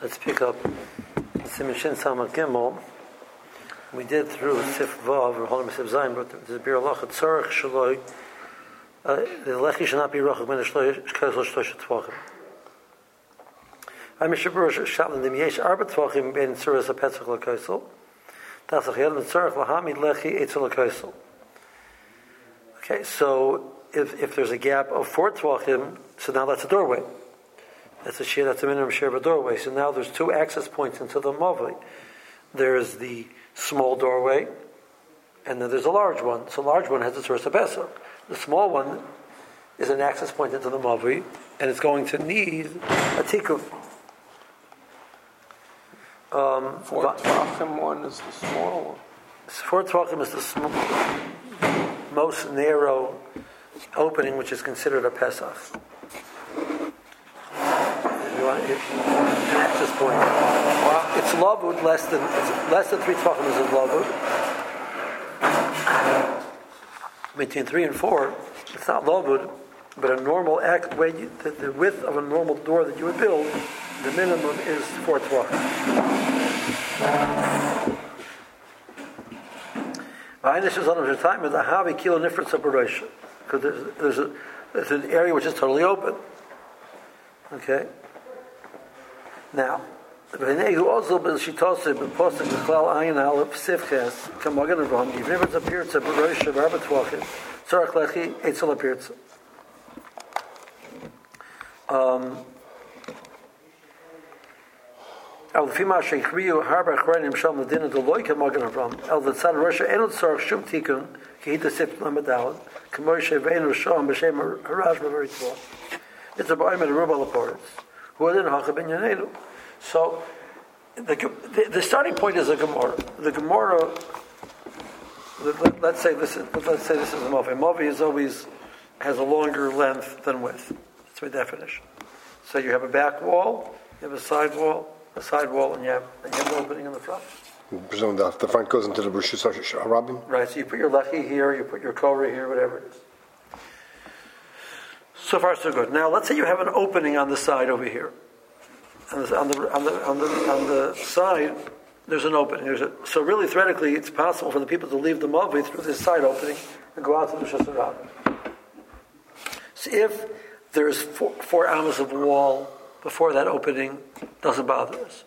Let's pick up Siman Shin Samach Gimel. We did through Sif Vav or Holim Sif Zayin, but there's a Bir Allah Tzarech Shaloi. The Lechi should not be Rachach Ben Shloi Shkazol Shlosh Tvachim. I'm Mishabur Shalom Dim Yesh Arba Tvachim Ben Tzuras HaPetzach LaKosel. Tasach Yad Tzarech Lahamid Lechi Eitzel LaKosel. Okay, so if there's a gap of 4 Tvachim, so now that's a doorway. That's a minimum share of a doorway. So now there's 2 access points into the Mavli. There's the small doorway, and then there's a large one. So the large one has a source of Pesach. The small one is an access point into the Mavli, and it's going to need a tikkun. 4 Tvachim one is the small one. 4 Tvachim is the most narrow opening, which is considered a Pesach. An access point. It's lavud less than 3 tvachim is lavud. Between 3 and 4, it's not lavud, but a normal the width of a normal door that you would build, the minimum is 4 tvachim. This is on the time of the havi kilo nifrit separation, because there's an area which is totally open. Okay. Now, even if it's appeared to Barosh of Arba Tvachim, Tzarech Lechi Eitzel appears. Al Fima Sheikhriu Harba Chranim Sham Ladina Deloika Magan Avram Al the Tzad Russia Enot Tzarech Shum Tikun Kehita Sif Lamadal Kamoshe Veinu Sham B'Shem Harash B'Veritzvah. It's a Ba'im and a Rubal Laports. Who are then Hacha Ben Yanelu. So, the starting point is a Gemara. The Gemara, let's say this is a Mavi. Mavi has a longer length than width. That's my definition. So you have a back wall, you have a side wall, and you have an opening in the front. Presume that the front goes into the Rishus Harabim? Right, so you put your Lechi here, you put your Korah here, whatever it is. So far, so good. Now, let's say you have an opening on the side over here. On the side, there's an opening. So really, theoretically, it's possible for the people to leave the Mavi through this side opening and go out to the Shasarab. So if there's 4 amas of wall before that opening, doesn't bother us.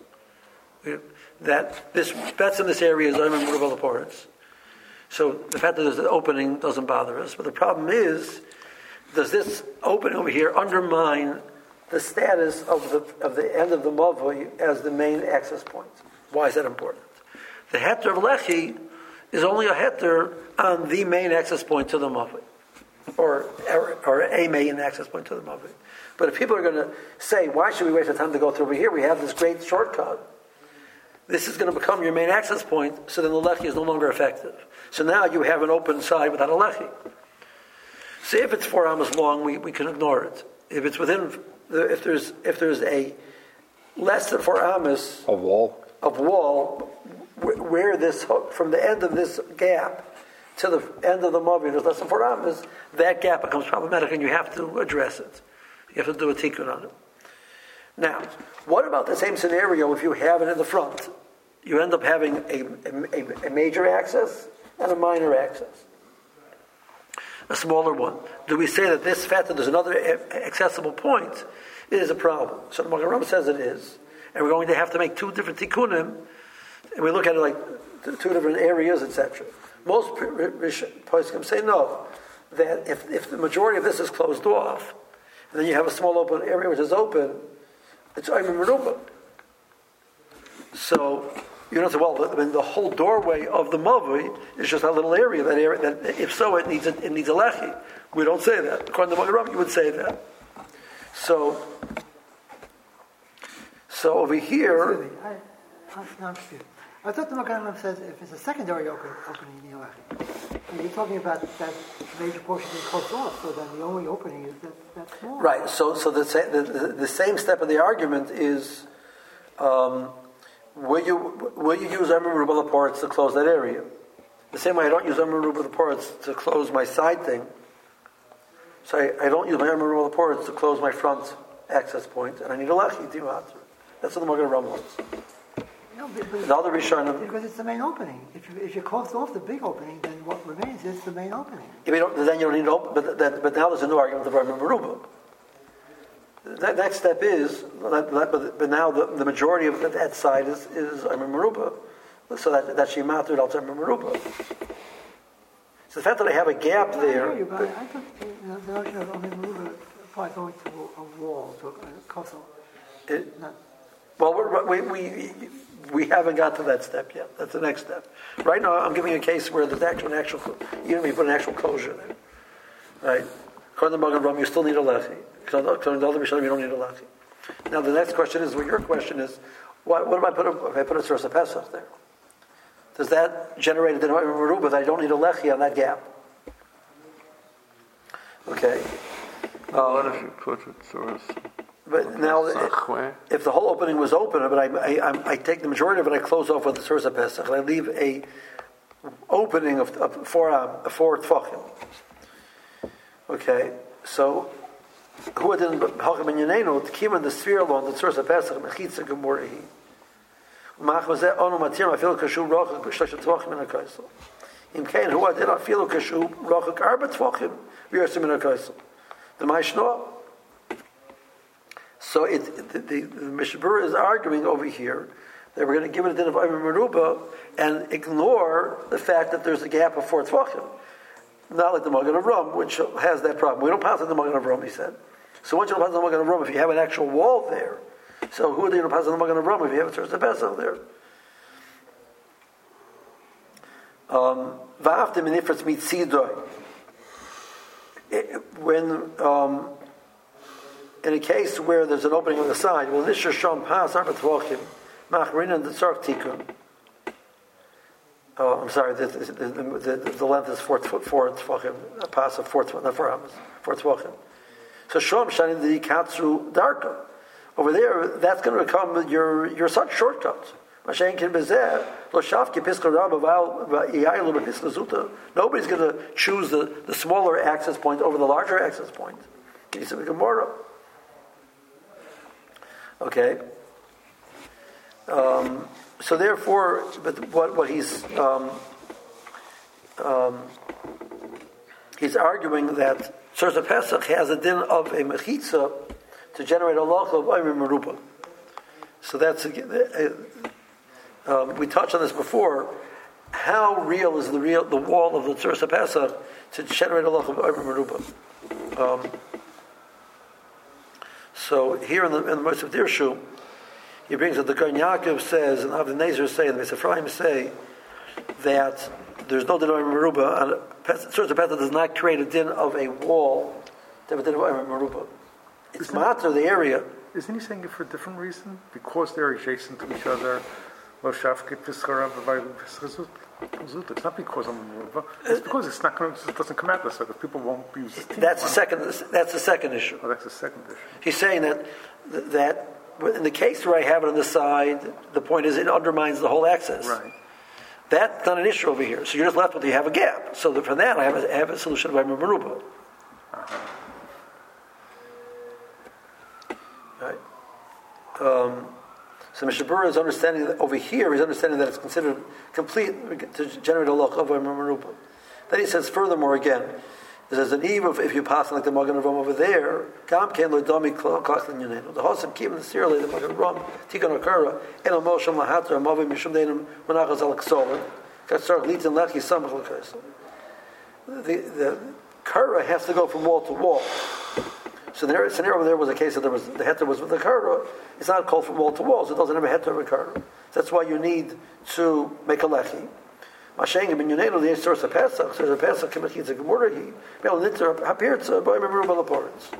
That's in this area is Ayman Murabal Ports. So the fact that there's an opening doesn't bother us. But the problem is, does this opening over here undermine the status of the end of the Mavli as the main access point? Why is that important? The heter of Lechi is only a heter on the main access point to the Mavli, or a main access point to the Mavli. But if people are going to say, why should we waste our time to go through over here? We have this great shortcut. This is going to become your main access point, so then the Lechi is no longer effective. So now you have an open side without a Lechi. So if it's 4 amas long, we can ignore it. If it's within, if there's a less than 4 amas of wall, where this from the end of this gap to the end of the Mavi, there's less than 4 amas, that gap becomes problematic, and you have to address it. You have to do a tikkun on it. Now, what about the same scenario if you have it in the front? You end up having a major access and a minor access. A smaller one. Do we say that this fact that there's another accessible point is a problem? So the Magen Rambam says it is. And we're going to have to make 2 different tikkunim, and we look at it like 2 different areas, etc. Most poskim say no, that if the majority of this is closed off, and then you have a small open area which is open, it's Ayman Meruba. So you don't say, well, the whole doorway of the Mavi is just that little area. That if so, it needs a Lechi. We don't say that. According to Magen Rambam, you would say that. So over here, I thought the Magen Rambam says if it's a secondary opening in the Lechi. You're talking about that major portion being closed off, so then the only opening is that small. Right. So the same step of the argument is, will you use Ayman Merubah parts to close that area? The same way I don't use Ayman Merubah parts to close my side thing. So I don't use my Ayman Merubah parts to close my front access point, and I need a Lechi to do it. That's what the Magen Avraham holds. No, The other Rishonim, because it's the main opening. If you close off the big opening, then what remains is the main opening. then you don't need to open. But now there's a new argument of Rabbi Meruba. The next step is, but now the majority of that side is Rabbi Meruba, so that she mastered al Rabbi Meruba. So the fact that I have a gap there. I thought the notion of Rabbi Meruba applies only to a wall, to a kosel. Well, we haven't got to that step yet. That's the next step. Right now, I'm giving a case where there's actual even if you put an actual kosher there, right? According to Magen Avraham, you still need a lechi. According to other Rishonim, you don't need a lechi. Now, the next question is, your question is, what if I put a source of Pesach there? Does that generate a din of Meruba that I don't need a lechi on that gap? Okay. What if you put a source? But now, if the whole opening was open, but I take the majority of it, I close off with the source of Pesach, and I leave a opening of four tefachim. Okay, so who didn't Hacham ben Yanenu to keep in the sphere alone the source of Pesach mechitza gemurahi. Mach was that onu matir afilu kashu rochak b'shlosh tefachim min hakaisel. Im kein who did afilu kashu rochak arba tefachim v'yosem min hakaisel. The Maishno. So the Mishbur is arguing over here that we're going to give it a din of Ayman Meruba and ignore the fact that there's a gap of 4 Tvachim. Not like the Magen Avraham, which has that problem. We don't pass on the Magen Avraham, he said. So once you don't pass on the Magen Avraham, if you have an actual wall there, so who are they going to pass on the Magen Avraham if you have a source of Pesach there? Va'aftim in ifritz mitzidoy. When in a case where there's an opening on the side, well, this shasham pas arba tvachim machrin and the tzark tikkun. Oh, I'm sorry. The length is 4 tvachim. A pass of 4 tvachim. So shom shani the katsu darka. Over there, that's going to become your such shortcut. Nobody's going to choose the smaller access point over the larger access point. Okay. So therefore, but what he's arguing that source of Pesach has a din of a mechitza to generate a loch of Ayman Meruba. So that's we touched on this before. How real is the wall of the source of Pesach to generate a loch of Ayman Meruba? So here in the Moshe of Dirshu, he brings that the Kohen Yaakov says, and Avnei Nezer say, and the Beis Ephraim say, that there's no din of Meruba, and source of Pesach does not create a din of a wall to have a din of Meruba. It's matter the area. Isn't he saying it for a different reason? Because they're adjacent to each other. It's not because I'm a Meruba. It's because it doesn't come out this way, because people won't use it. That's the second issue. Oh, that's the second issue. He's saying that in the case where I have it on the side, the point is it undermines the whole access. Right. That's not an issue over here. So you're just left with you have a gap. So for that, I have a solution by Meruba. Uh-huh. Right. So Mishabura is understanding that over here, he's understanding that it's considered complete to generate a loch of Meruba. Then he says, furthermore, again, there's an eve of if you pass like the Magen Avraham over there, Gam Ken Lodomi Klachlin Yunenu. The Hosim keep in the serial the Magen Avraham Tikon Akara En Mosham Lahatra Mavim Mishum Deinam Menachas Al Ksolim Katzar Litin Lechi Samach Lekos. The Kara has to go from wall to wall. So the scenario over there was a case that the heter was with the Kara. It's not called from wall to wall, so it doesn't have a heter of a Kara. That's why you need to make a lechi. Mashengim ben Yunenu the source of Pesach. So the Pesach kemechitza gemurahi. Bel nitzer hapirtza by Meruba laporins.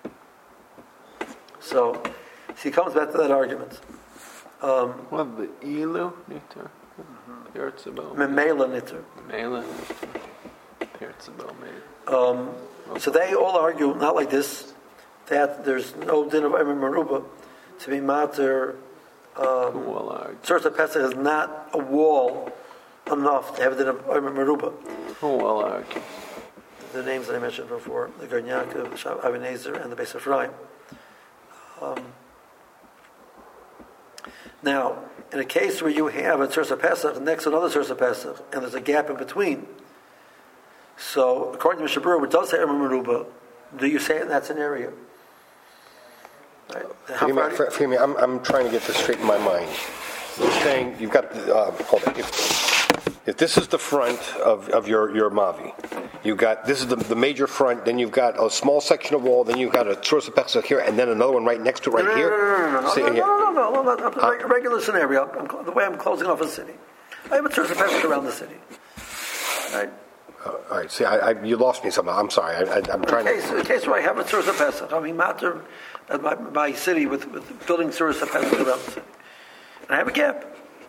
So he comes back to that argument. What the ilu nitzer? Pirtzabel. Memela nitzer. Memela nitzer. Pirtzabel made. So they all argue not like this, that there's no din of Ayman Meruba to be mater. Source of Pesach is not a wall enough to have a din of Ayman Meruba. Who will argue? The names that I mentioned before, the Kohen Yaakov, Avnei Nezer, and the Beis Ephraim. Now, in a case where you have a Tzursa Pesach next to another Tzursa Pesach, and there's a gap in between, so according to Mishnah Berurah, it does say Emor Meruba, do you say it in that scenario? Right. Forgive me, I'm trying to get this straight in my mind. You're saying you've got, hold on. If this is the front of your Mavi, this is the major front, then you've got a small section of wall, then you've got a Tzursa Pesach here, and then another one right next to it here? No. Regular scenario. The way I'm closing off a city. I have a Tzursa Pesach around the city. Right? All right, see, you lost me somehow. I'm sorry. I'm trying to... In case where I have a Tzursa Pesach, I mean, matter my city with building Tzursa Pesach around the city. And I have a gap.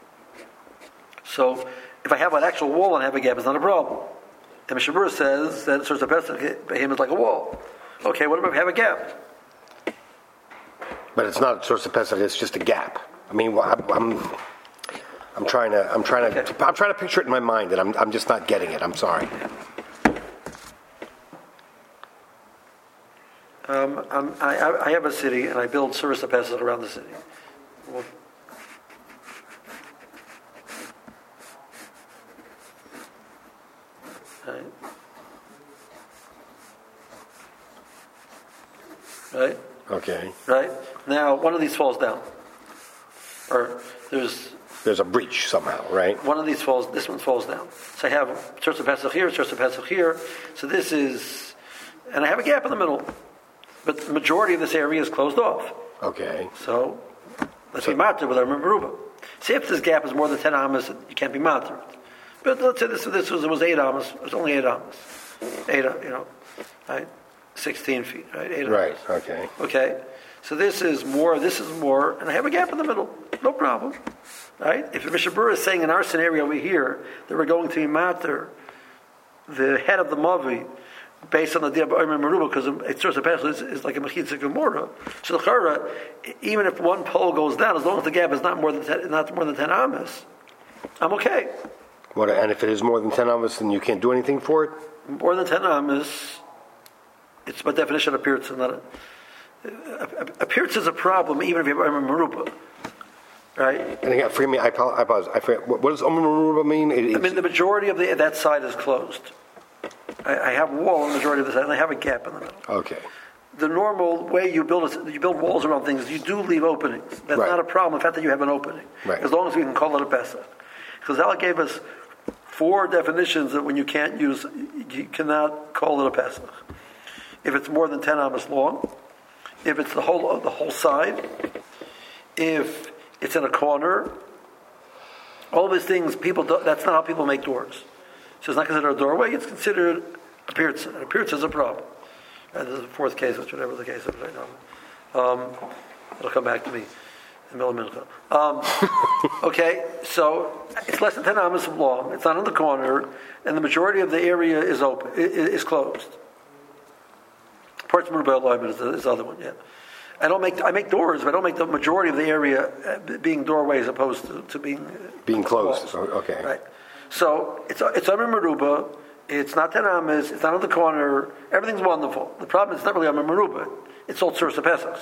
So, if I have an actual wall and I have a gap, it's not a problem. And Mishnah Berurah says that Tzursa Pesach by him is like a wall. Okay, what if I have a gap? But it's not a Tzursa Pesach, it's just a gap. I mean, I'm trying to picture it in my mind, and I'm just not getting it. I'm sorry. I have a city, and I build Tzursa Pesach around the city. Right? Okay. Right? Now, one of these falls down. Or there's a breach somehow, right? One of these this one falls down. So I have Tzursa Pesach here, Tzursa Pesach here. So this is, and I have a gap in the middle. But the majority of this area is closed off. Okay. So, let's be matter with our Meruba. See, if this gap is more than 10 amas, you can't be matter. But let's say this was 8 amas. It was only 8 amas. 8, right? 16 feet, right? 8 right, amas. okay. Okay. So this is more, and I have a gap in the middle. No problem. Right? If the Mishnah Berurah is saying in our scenario over here that we're going to be matter the head of the Mavi based on the idea of Emor Meruba, because it's Tzursa Pesach is like a Mechitza Gemara. So the Chara, even if one pole goes down, as long as the gap is not more than 10 amas, I'm okay. What? And if it is more than 10 amas, then you can't do anything for it? More than 10 amas, it's by definition a pirtz. A pirtz is a problem even if you have Emor Meruba. Right? And again, forgive me, I apologize. I forget. What does Emor Meruba mean? I mean, the majority of that side is closed. I have a wall on the majority of the side, and I have a gap in the middle. Okay. The normal way you build walls around things, you do leave openings. That's not a problem, the fact that you have an opening. Right. As long as we can call it a Pesach. Because Allah gave us 4 definitions that when you cannot call it a Pesach. If it's more than 10 amas long, if it's the whole side, if it's in a corner, all these things, that's not how people make doors. So it's not considered a doorway, it's considered a pirtz. And a pirtz is a problem. And there's a 4th case, which whatever the case is right now. It'll come back to me in the middle of okay, so it's less than 10 amas long, it's not in the corner, and the majority of the area is open, is closed. Parts of Meruba is the other one, yeah. I make doors, but I don't make the majority of the area being doorway as opposed to being closed. Walls. Okay. Right. So it's Emor Meruba. It's not 10 amas. It's not in the corner. Everything's wonderful. The problem is it's not really Emor Meruba. It's all Tzursa Pesach.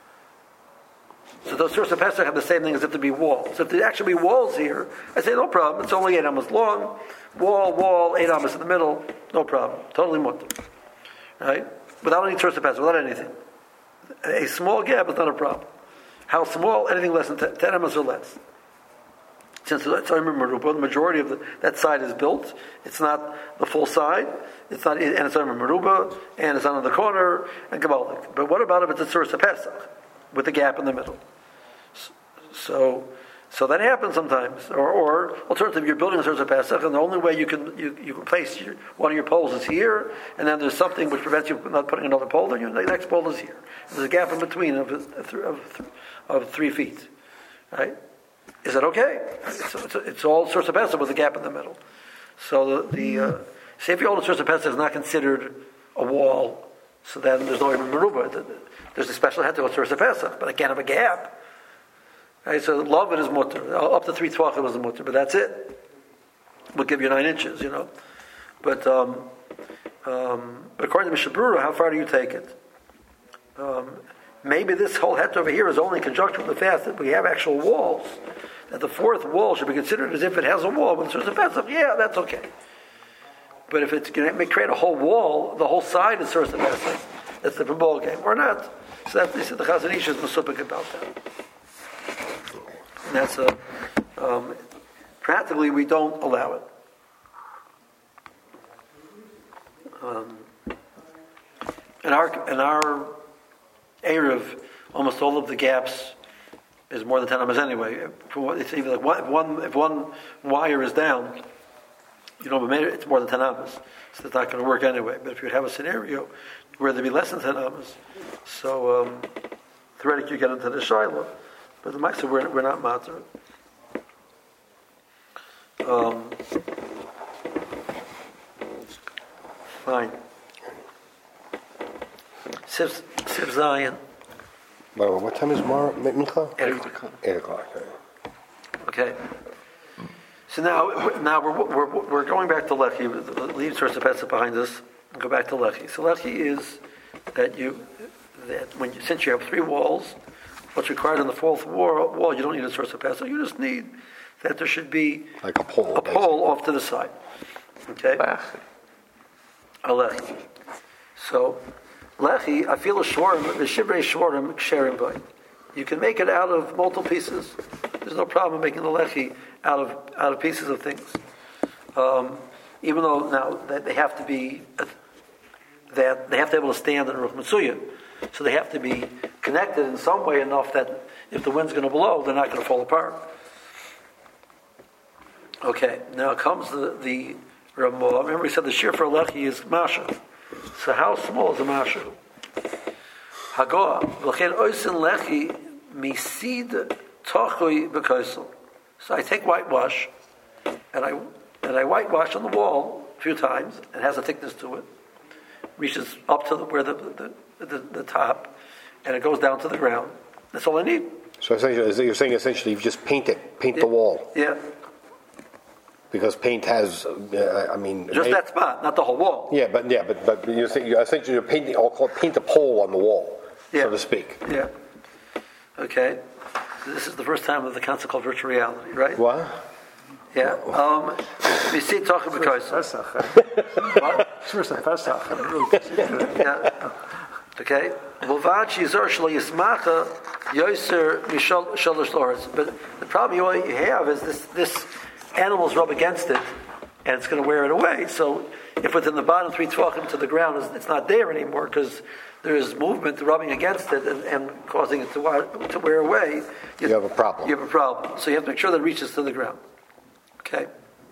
So those Tzursa Pesach have the same thing as if there be walls. So if there actually be walls here, I say no problem. It's only 8 amas long. Wall, 8 amas in the middle. No problem. Totally mutter. Right? Without any Tzursa Pesach, without anything. A small gap is not a problem. How small? Anything less than 10 amas or less. Since it's Emor Meruba, the majority of that side is built. It's not the full side. It's not, and it's Emor Meruba, and it's not in the corner, and Kabbalah. But what about if it's a Tzursa Pesach with a gap in the middle? So that happens sometimes. Or alternatively, you're building a Tzursa Pesach, and the only way you can place one of your poles is here, and then there's something which prevents you from not putting another pole. Then the next pole is here. There's a gap in between of 3 feet, right? Is that okay? It's all Tzursa Pesach with a gap in the middle. So say if your old Tzursa Pesach is not considered a wall, so then there's no Emor Meruba. There's a special head to a Tzursa Pesach, but it can't have a gap. Right, so love it is mutter. Up to 3 tvachim is a mutter, but that's it. We'll give you 9 inches, But according to Mishnah Berurah, how far do you take it? maybe this whole het over here is only in conjunction with the fact that we have actual walls. That the fourth wall should be considered as if it has a wall. When there's a Pesach, yeah, that's okay. But if it's going to create a whole wall, the whole side is source of Pesach, that's a different ball game, or not. So that the Chazon Ish is masupik about that. And that's practically we don't allow it. In our Erev, almost all of the gaps is more than 10 amas anyway. It's even like if one wire is down, it's more than 10 amas. So it's not going to work anyway. But if you have a scenario where there'd be less than 10 amas, so theoretically you get into the Shiloh. But the Maisa, we're not matter. Fine. Siv Zion. Well, what time is Mincha? 8 o'clock. 8 o'clock. Okay. So now we're going back to Lechi. Leave source of Pesach behind us and go back to Lechi. So Lechi is that since you have 3 walls, what's required on the 4th wall, you don't need a source of Pesach. You just need that there should be like a pole off to the side. Okay. A Lechi. So Lechi, I feel a shorm, the shivrei shorm ksherim by. You can make it out of multiple pieces. There's no problem making the lechi out of pieces of things. Even though now they have to be be able to stand in Ruch Mitzuya, so they have to be connected in some way enough that if the wind's going to blow, they're not going to fall apart. Okay, now comes the Ramah. Remember, we said the shear for a lechi is masha. So how small is a masha? Hagoah v'chein oisin lechi misid tachui b'koisel. So I take whitewash and I whitewash on the wall a few times. It has a thickness to it, reaches up to where the top, and it goes down to the ground. That's all I need. So essentially, you're saying essentially you just paint the wall. Yeah. Because paint has, just that spot, not the whole wall. Yeah, but you think you're painting. I'll call it paint a pole on the wall, so to speak. Yeah. Okay. So this is the first time of the concept called virtual reality, right? What? Yeah. We see talking because. First Pesach. Yeah. Okay. But the problem you have is this animals rub against it, and it's going to wear it away. So if within the bottom 3 tvachim to the ground, it's not there anymore because there is movement rubbing against it and causing it to wear away. You have a problem. You have a problem. So you have to make sure that it reaches to the ground. Okay.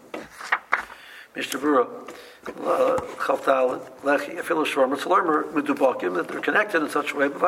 Mr. Bura, Chavtal, Lechi, Afil Shor, Mitzlermer, Medubakim, that they're connected in such a way.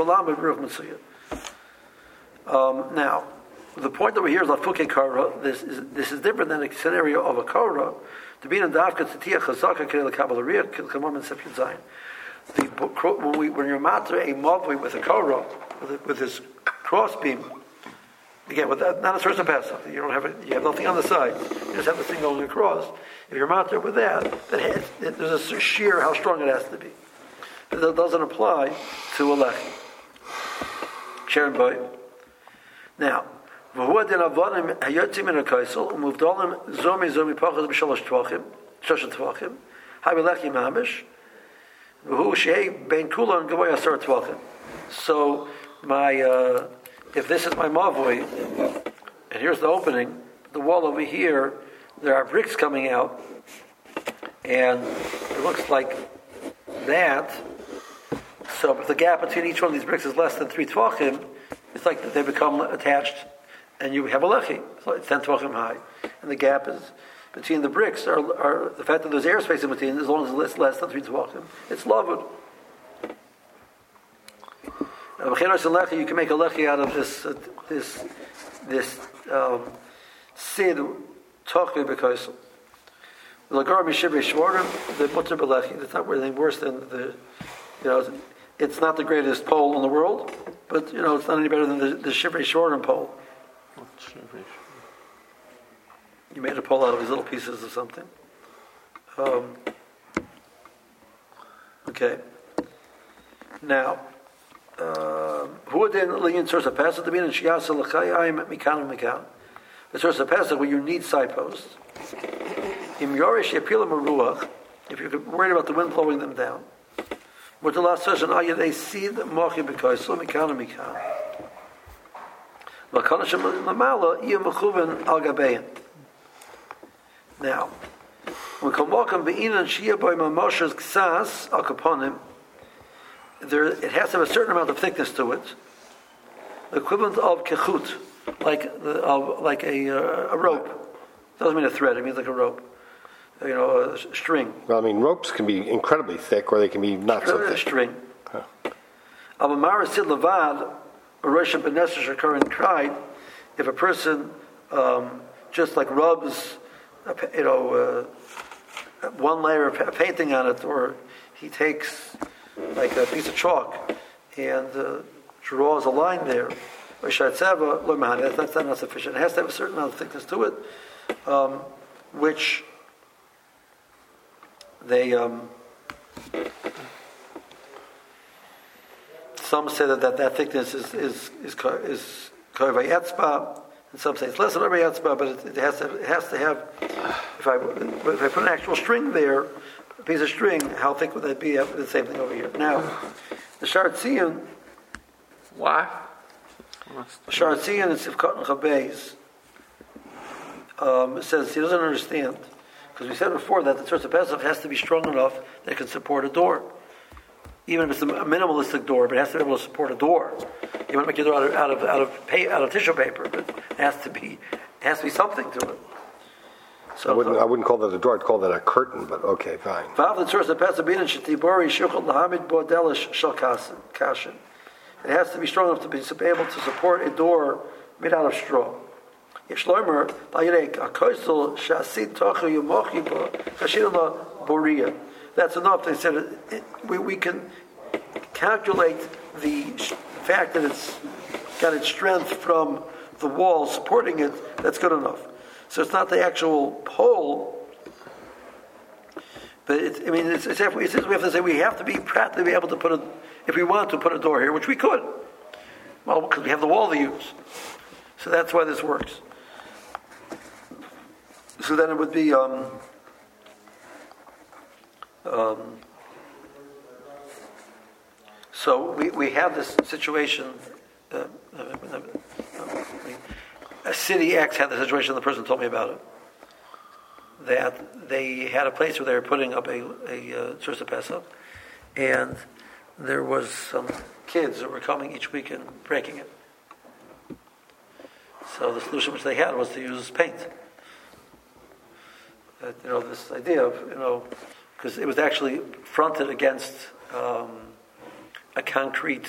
Now, the point over here is Lafuke Kara. This is different than a scenario of a Kara. To be in a Davka Tzitiyah Chazaka Kiril Kabbalariyah Kiril Kamam and Sepyud Zayin. When you're matra a mavui with a Kara, with this cross beam, again, with that, not a source of Pesach. You have nothing on the side. You just have the thing going across. If you're matra with that, there's a shear how strong it has to be. That doesn't apply to a lechi. Sharon boy. Now. V'hu adin avonim hayotzim min ha'kaisel u'muvdolim zomi pachas b'shalosh tvachim havi lechi mamish v'hu shei ben kulan gavoy asar tvachim. So if this is my mavoi and here's the opening, the wall over here, there are bricks coming out and it looks like that. So if the gap between each one of these bricks is less than 3 tvachim, it's like they become attached. And you have a lechi, so it's 10 tvachim high. And the gap is between the bricks are the fact that there's airspace in between, as long as it's less than 3 tvachim, it's lavud. You can make a lechi out of this sid tochi because the lagar mishivrei shvorim the mutter belechi. It's not anything worse than it's not the greatest pole in the world, but it's not any better than the shivrei shvorim pole. You made a pole out of these little pieces of something. Okay. Now, who then lean source of Pesach to be in Shiasa L'chayim Mikan. The source of Pesach where you need side posts. Im Yorish Yapilam Ruach, if you're worried about the wind blowing them down. What the last session are they see the Mochi because so Mikan. Makanashim Lamala Iya Mechuven Al Gabein. Now, when Kamokim Be'inan Shia by Mamosha's Ksas Al Kaponim, it has to have a certain amount of thickness to it, the equivalent of kechut, like a rope. Doesn't mean a thread; it means like a rope. A string. Well, I mean, ropes can be incredibly thick, or they can be not so thick. String. Abamara Sid Levad, Rosh Benesher Shakaran cried, if a person just like rubs, one layer of painting on it, or he takes like a piece of chalk and draws a line there, that's not sufficient. It has to have a certain amount of thickness to it, which they some say that thickness is kovei etzba, and some say it's less than kovei etzba, but it has to have. If I put an actual string there, a piece of string, how thick would that be? The same thing over here. Now, the Sharatzion. What? The Sharatzion in Sivkot and Chabeis says he doesn't understand, because we said before that the Tzorz Pesach has to be strong enough that it can support a door. Even if it's a minimalistic door, but it has to be able to support a door. You want to make your door out of tissue paper, but it has to be something to it. So I wouldn't call that a door. I'd call that a curtain. But okay, fine. It has to be strong enough to be able to support a door made out of straw. That's enough. They said we can calculate the fact that it's got its strength from the wall supporting it. That's good enough. So it's not the actual pole, but we have to say we have to be practically able to put if we want to put a door here, which we could. Well, because we have the wall to use. So that's why this works. So then it would be so we have this situation. City X had the situation. The person told me about it. That they had a place where they were putting up a Tzorz Pesach, and there was some kids that were coming each week and breaking it. So the solution which they had was to use paint. This idea of because it was actually fronted against a concrete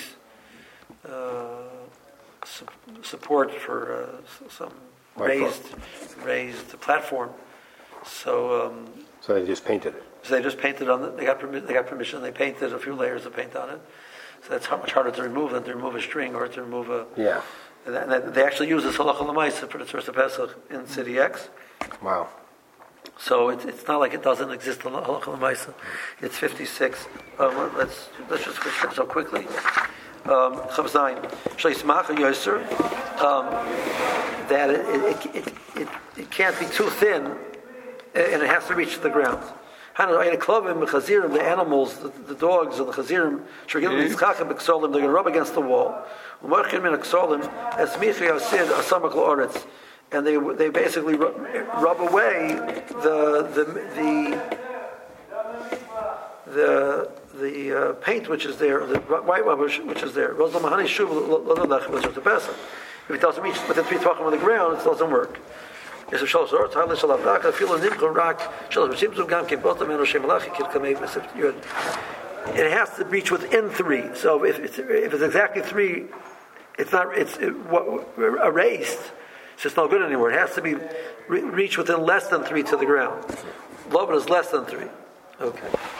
support for some raised platform. So they just painted it. So they just painted on it. They got permission. They painted a few layers of paint on it. So that's how much harder to remove than to remove a string or to remove a. Yeah. And they actually use this halacha l'maisa for the Tzorz Pesach in City X. Wow. So it's not like it doesn't exist in halacha l'maisa. It's 56. Let's just switch so quickly. Chav Zayin Shleismacha Yoser. That it can't be too thin, and it has to reach the ground. The animals, the dogs, and the chazirim, they're going to rub against the wall. And they basically rub away the paint which is there, the white rubbish which is there. If it doesn't reach within 3 tefachim of the ground, it doesn't work. It has to reach within 3. So if it's exactly 3, it's erased. So it's not good anymore. It has to be reach within less than 3 to the ground. Love is less than 3. Okay.